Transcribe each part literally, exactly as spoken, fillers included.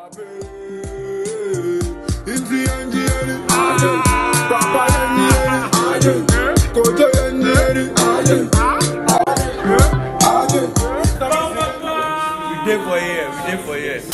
did for years, we did for years.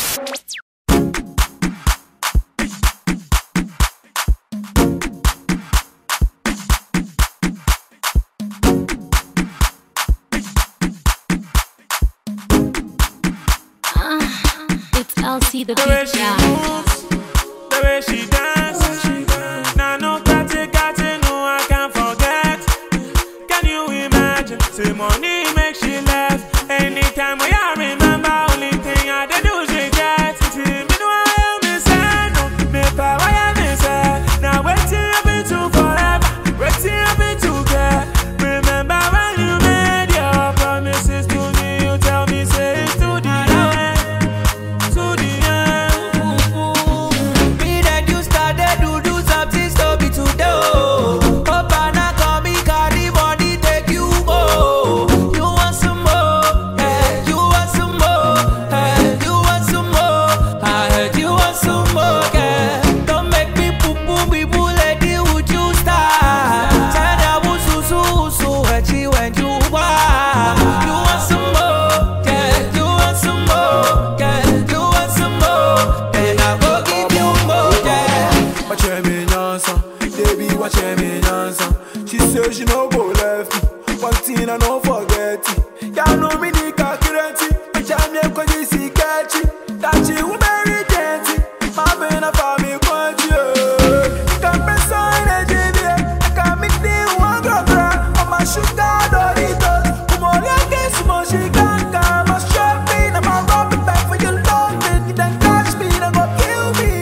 I'll see the, the way she moves, the way she dances. Now no party, got to know I can't forget. Can you imagine? Say money makes she laugh. Anytime we are remember, only thing I did do is regret. See me do I am inside, no me power I am inside. Now waiting up into forever, waiting up into care. Remember when you made your promises to me? You tell me say it's to the end. She says she no go left me. One thing I don't forget it. Y'all know me the calculate. But I'm here cause you see catchy. That she will marry dainty. My man a family quantity. You can press on the J V. I can make the one girl cry. I'm a sugar Doritos. Come on, I guess more she can't come. I'm shopping. I'm a rubber back for your love. You then catch me and go kill me.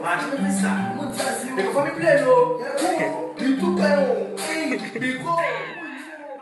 Imagine me play, no. You took my own.